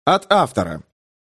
От автора.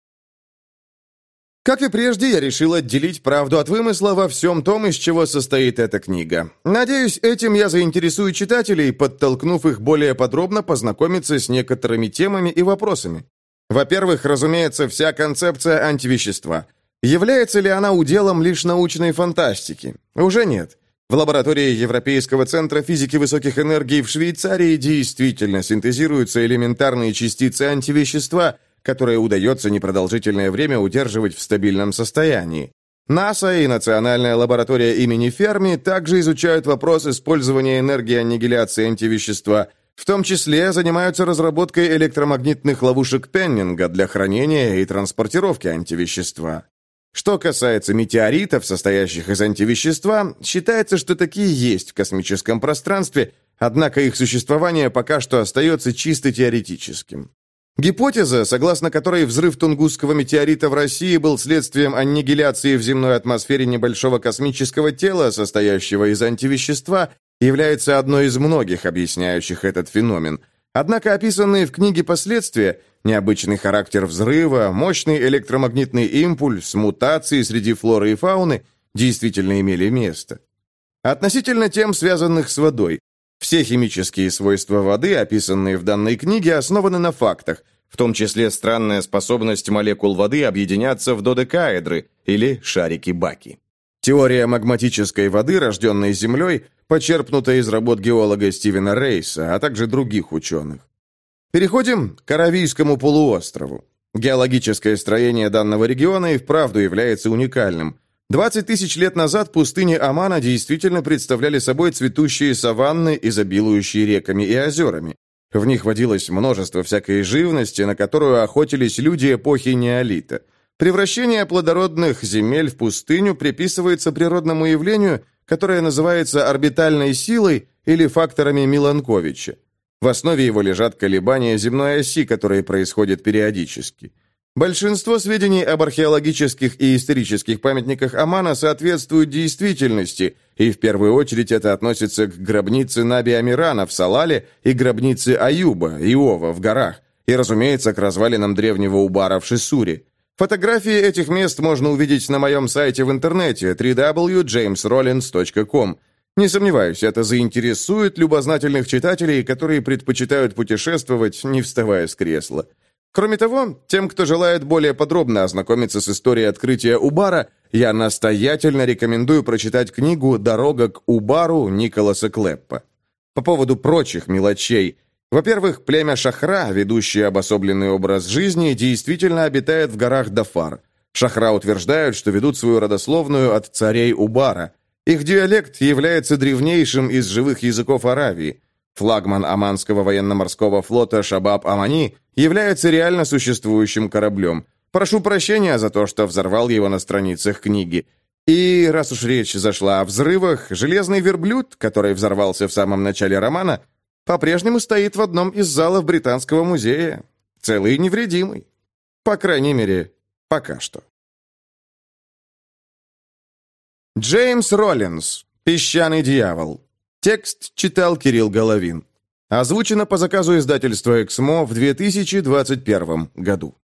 Как и прежде, я решил отделить правду от вымысла во всем том, из чего состоит эта книга. Надеюсь, этим я заинтересую читателей, подтолкнув их более подробно познакомиться с некоторыми темами и вопросами. Во-первых, разумеется, вся концепция антивещества. Является ли она уделом лишь научной фантастики? Уже нет. В лаборатории Европейского центра физики высоких энергий в Швейцарии действительно синтезируются элементарные частицы антивещества, которые удается непродолжительное время удерживать в стабильном состоянии. НАСА и Национальная лаборатория имени Ферми также изучают вопрос использования энергии аннигиляции антивещества, в том числе занимаются разработкой электромагнитных ловушек Пеннинга для хранения и транспортировки антивещества. Что касается метеоритов, состоящих из антивещества, считается, что такие есть в космическом пространстве, однако их существование пока что остается чисто теоретическим. Гипотеза, согласно которой взрыв Тунгусского метеорита в России был следствием аннигиляции в земной атмосфере небольшого космического тела, состоящего из антивещества, является одной из многих, объясняющих этот феномен. Однако описанные в книге последствия, необычный характер взрыва, мощный электромагнитный импульс, мутации среди флоры и фауны, действительно имели место. Относительно тем, связанных с водой, все химические свойства воды, описанные в данной книге, основаны на фактах, в том числе странная способность молекул воды объединяться в додекаэдры, или шарики-баки. Теория магматической воды, рожденной Землей, почерпнута из работ геолога Стивена Рейса, а также других ученых. Переходим к Аравийскому полуострову. Геологическое строение данного региона и вправду является уникальным. 20 тысяч лет назад пустыни Омана действительно представляли собой цветущие саванны, изобилующие реками и озерами. В них водилось множество всякой живности, на которую охотились люди эпохи неолита. Превращение плодородных земель в пустыню приписывается природному явлению, которое называется орбитальной силой или факторами Миланковича. В основе его лежат колебания земной оси, которые происходят периодически. Большинство сведений об археологических и исторических памятниках Омана соответствуют действительности, и в первую очередь это относится к гробнице Наби Амирана в Салале и гробнице Аюба, Иова в горах, и, разумеется, к развалинам древнего Убара в Шиссуре. Фотографии этих мест можно увидеть на моем сайте в интернете www.jamesrollins.com. Не сомневаюсь, это заинтересует любознательных читателей, которые предпочитают путешествовать, не вставая с кресла. Кроме того, тем, кто желает более подробно ознакомиться с историей открытия Убара, я настоятельно рекомендую прочитать книгу «Дорога к Убару» Николаса Клеппа. По поводу прочих мелочей. Во-первых, племя Шахра, ведущее обособленный образ жизни, действительно обитает в горах Дафар. Шахра утверждают, что ведут свою родословную от царей Убара. Их диалект является древнейшим из живых языков Аравии. Флагман Оманского военно-морского флота «Шабаб Амани» является реально существующим кораблем. Прошу прощения за то, что взорвал его на страницах книги. И, раз уж речь зашла о взрывах, железный верблюд, который взорвался в самом начале романа, по-прежнему стоит в одном из залов Британского музея. Целый и невредимый. По крайней мере, пока что. Джеймс Роллинс. «Песчаный дьявол». Текст читал Кирилл Головин. Озвучено по заказу издательства «Эксмо» в 2021 году.